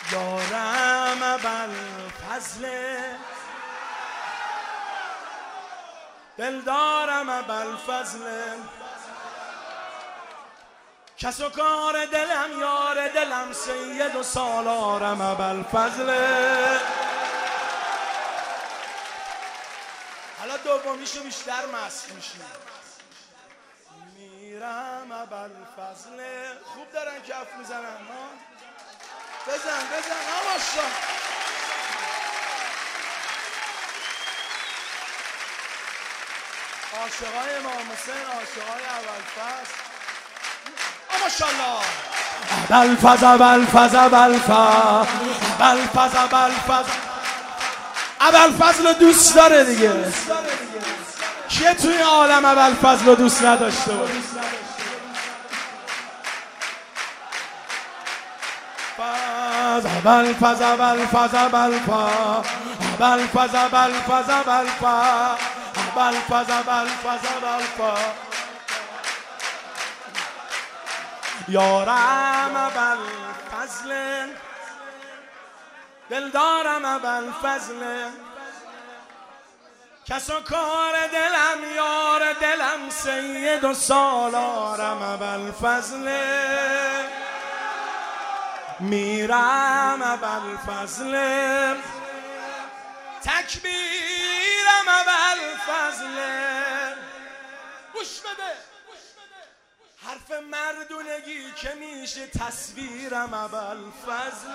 یارم ابوالفضل، دلدارم ابوالفضل، کس و کار دلم یار دلم سید و سالارم ابوالفضل. حالا دومیشو بیشتر مست میشی. میرم ابوالفضل. خوب دارن کف میزنن ها. بزن ماشا. عاشقای امام حسین، عاشقای ابوالفضل. ماشاءالله. ابوالفضل دوست داره دیگه. کیه توی عالم ابوالفضل دوست نداشته باشه؟ یارم ابوالفضل، دلدارم ابوالفضل، کس و کار دلم یار دلم سید و سالارم ابوالفضل. میرم ابوالفضل، تکبیرم ابوالفضل. گوش بده حرف مردونگی که میشه تصویرم ابوالفضل.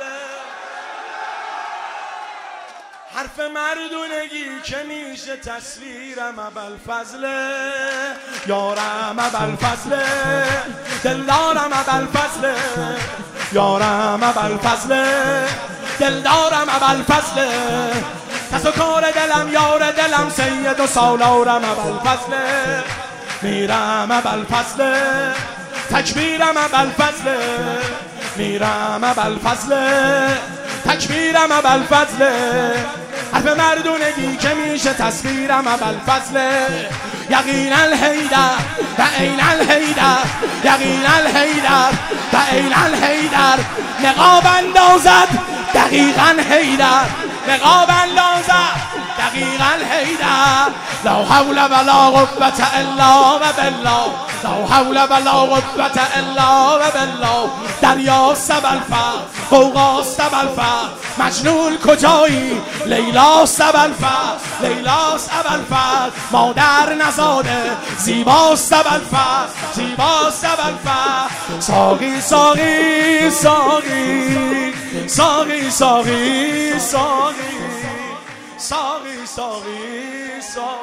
حرف مردونگی که میشه تصویرم ابوالفضل. یارم ابوالفضل، دلدارم ابوالفضل، یارم ابوالفضل، دلدارم ابوالفضل، کس و کار دلم یار دلم سید و سالارم ابوالفضل. میرم ابوالفضل، تکبیرم ابوالفضل، میرم ابوالفضل، تکبیرم ابوالفضل. حرف مردونگی که میشه تصویرم ابوالفضل. یقینا الحیدر و عین الحیدر، یقینا الحیدر و عین الحیدر، نقاب اندازد دقیقا حیدر، نقاب اندازد دقیقا الحیدر. لا حول ولا قوة الا بالله، لا حول ولا قوة الا بالله. دریاست ابوالفضل، غوغاست ابوالفضل، مجنون کجایی؟ لیلاست ابوالفضل، لیلاست ابوالفضل، مادر نزاده زیباست ابوالفضل، زیباست ابوالفضل. ساقی ساقی ساقی ساقی ساقی ساقی ساقی ساقی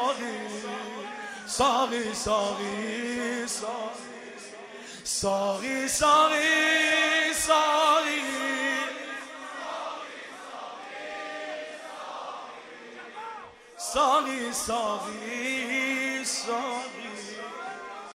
ساقی ساقی ساقی ساقی ساقی ساقی ساقی ساقی ساقی